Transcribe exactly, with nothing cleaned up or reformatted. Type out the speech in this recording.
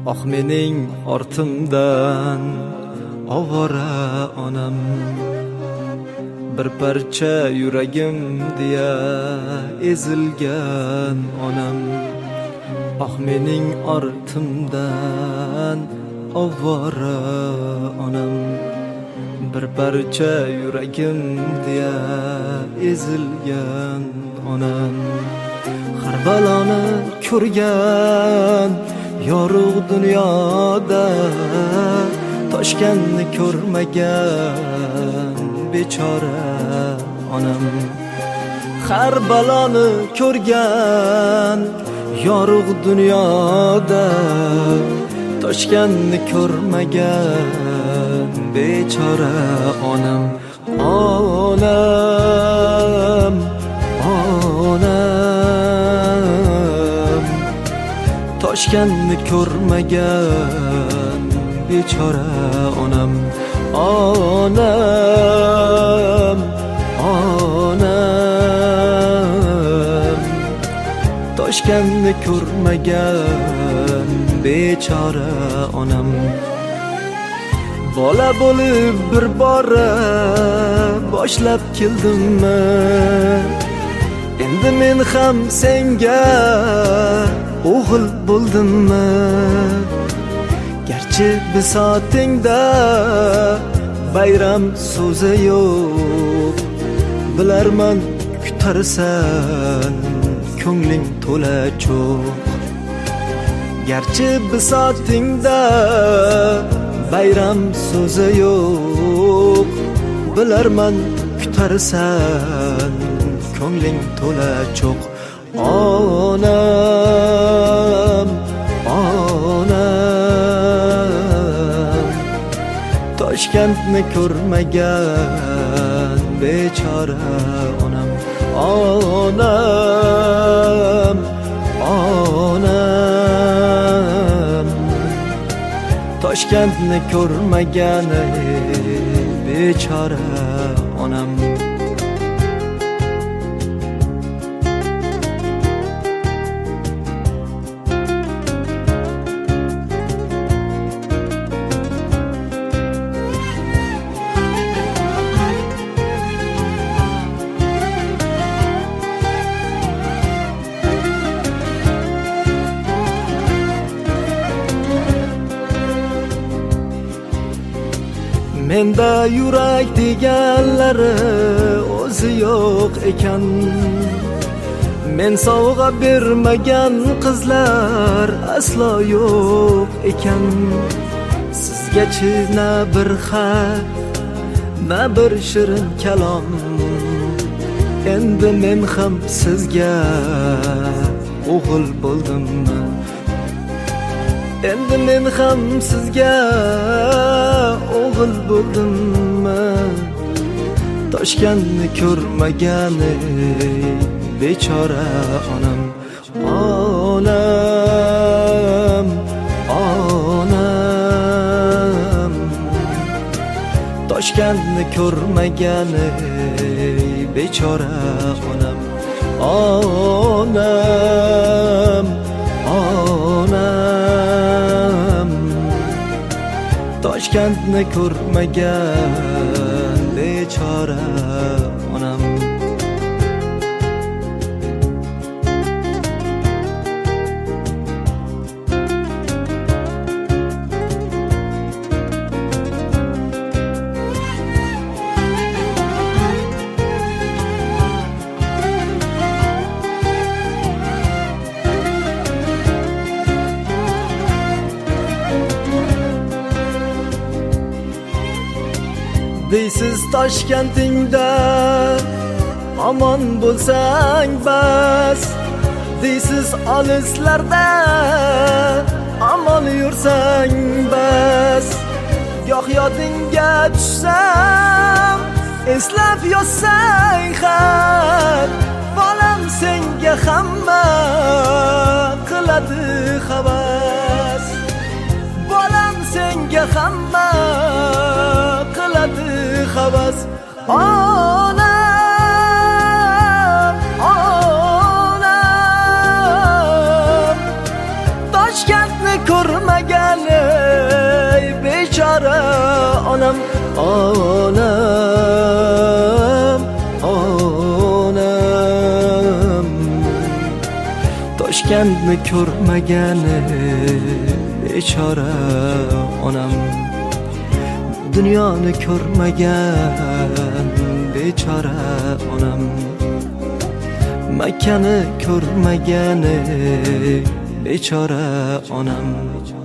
Ah mening ortimdan ovora onam, bir parcha yuragim diye ezilgan onam. Ah mening ortimdan ovora onam, bir parcha yuragim diye ezilgan onam. Har baloni ko'rgan yorug' dunyoda toshganni ko'rmagan bechora onam. Har baloni ko'rgan yorug' dunyoda toshganni ko'rmagan bechora onam. Onam, onam, toshganni ko'rmagan bechora onam. Onam, onam, toshganni ko'rmagan bechora onam. Bola bo'lib bir bora boshlab keldimmi, endi men ham senga o'g'il bo'ldimmi? Garchi bisotingda bayram so'zi yo'q, bilarman kutarsan ko'ngling to'la cho'q. Garchi bisotingda bayram so'zi yo'q, bilarman kutarsan ko'ngling to'la cho'q. Onam, onam, Toshkentni ko'rmagan bechora onam. Onam, onam, Toshkentni ko'rmagan bechora onam. Menda yurak deganlari o'zi yo'q ekan, men sovg'a bermagan qizlar aslo yo'q ekan. Sizgachi na bir xat, na bir shirin kalom, endi men ham sizga o'g'il bo'ldimmi? Endi men ham sizga o'g'il bo'ldimmi? Toshkentni ko'rmagan bechora onam. Onam, onam, Toshkentni ko'rmagan bechora onam. Onam, onam, Toshkentni ko'rmagan bechora onam. Deysiz Toshkentingda omon bo'lsang bas, deysiz olislarda omon yursang bas. Goh yodingga tushsam eslab yozsang xat, bolam senga hamma qiladi havas. Bolam senga hamma qiladi havas. Onam, onam, Toshkentni ko'rmagan onam, onam. Toshkentni ko'rmagani bechora onam, dunyoni ko'rmagan bechora onam, Makkani ko'rmagani bechora onam.